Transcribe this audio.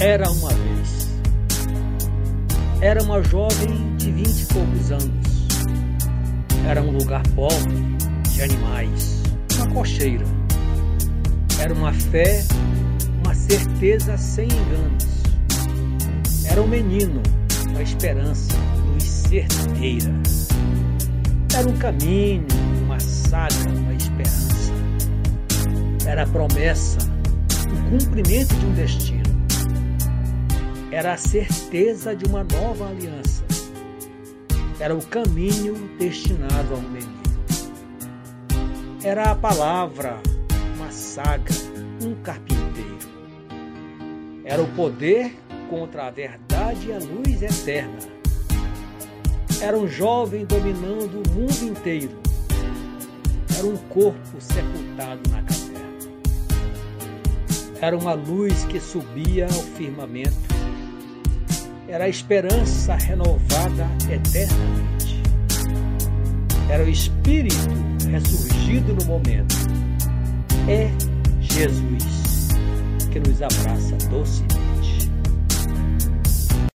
Era uma vez. Era uma jovem de 20 e poucos anos. Era um lugar pobre de animais, uma cocheira. Era uma fé, uma certeza sem enganos. Era um menino, uma esperança, luz certeira. Era um caminho, uma saga, uma esperança. Era a promessa, o cumprimento de um destino. Era a certeza de uma nova aliança. Era o caminho destinado a um menino. Era a palavra, uma saga, um carpinteiro. Era o poder contra a verdade e a luz eterna. Era um jovem dominando o mundo inteiro. Era um corpo sepultado na caverna. Era uma luz que subia ao firmamento. Era a esperança renovada eternamente. Era o Espírito ressurgido no momento. É Jesus que nos abraça docemente.